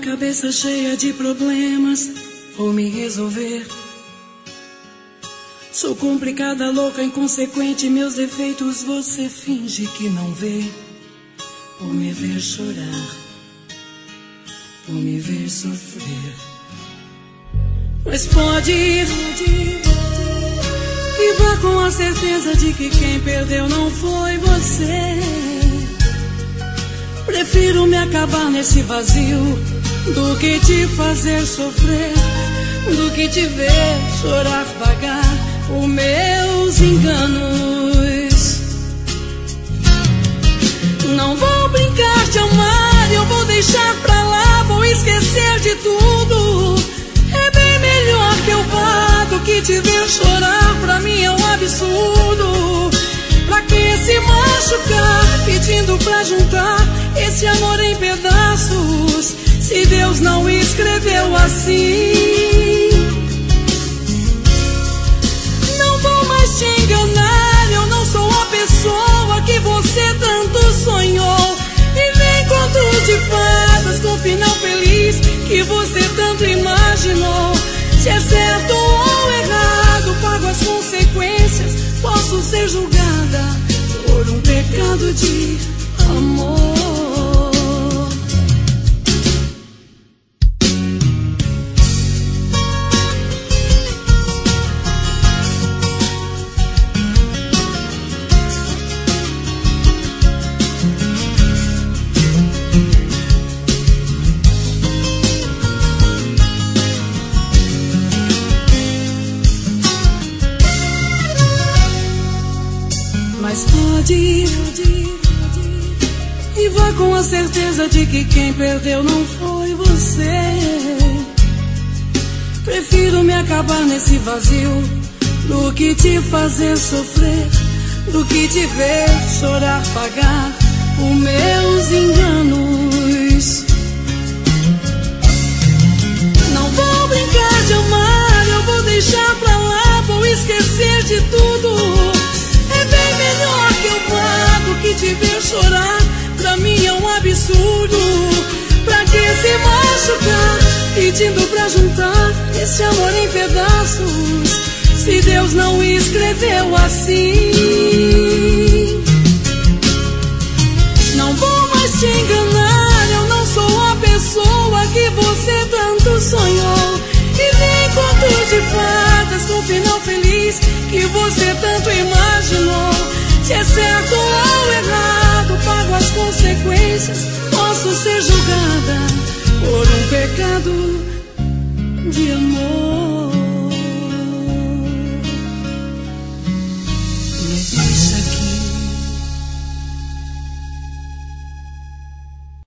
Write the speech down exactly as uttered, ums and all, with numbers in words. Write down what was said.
cabeça cheia de problemas, vou me resolver. Sou complicada, louca, inconsequente, meus defeitos você finge que não vê. Por me ver chorar, por me ver sofrer. Mas pode ir e vá com a certeza de que quem perdeu não foi você. Prefiro me acabar nesse vazio do que te fazer sofrer, do que te ver chorar, pagar os meus enganos. Não vou brincar de amar, eu vou deixar pra lá, vou esquecer de tudo. É bem melhor que eu vá do que te ver chorar, pra mim é um absurdo. Pra que se machucar, pedindo pra juntar esse amor em pedaços, se Deus não escreveu assim? Não vou mais te enganar, eu não sou a pessoa que você tanto sonhou. E nem conto de fadas com final feliz que você tanto imaginou. Se é certo ou errado, pago as consequências, posso ser julgada por um pecado de amor. Mas pode ir e vá com a certeza de que quem perdeu não foi você. Prefiro me acabar nesse vazio do que te fazer sofrer, do que te ver chorar, pagar os meus enganos. Não vou brincar de amar, eu vou deixar pra lá, vou esquecer de tudo. É bem melhor que eu vá do que te ver chorar, pra mim é um absurdo. Pra que se machucar, pedindo pra juntar esse amor em pedaços, se Deus não escreveu assim? Não vou mais te enganar, eu não sou a pessoa que você tanto sonhou. E nem conto de fadas com final feliz que você tanto imaginou. Se é certo ou errado, pago as consequências, posso ser julgada por um pecado de amor.